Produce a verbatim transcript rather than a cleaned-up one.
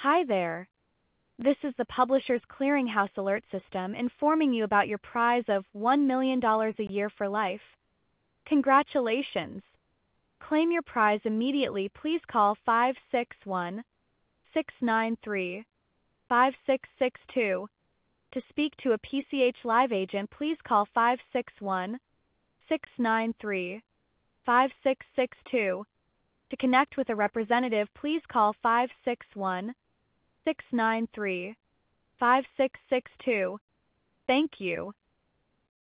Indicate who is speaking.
Speaker 1: Hi there. This is the Publishers Clearinghouse alert system informing you about your prize of one million dollars a year for life. Congratulations! Claim your prize immediately. Please call five six one, six nine three, five six six two. To speak to a P C H Live agent, please call five six one, six nine three, five six six two. To connect with a representative, please call five six one, six nine three, five six six two. Thank you.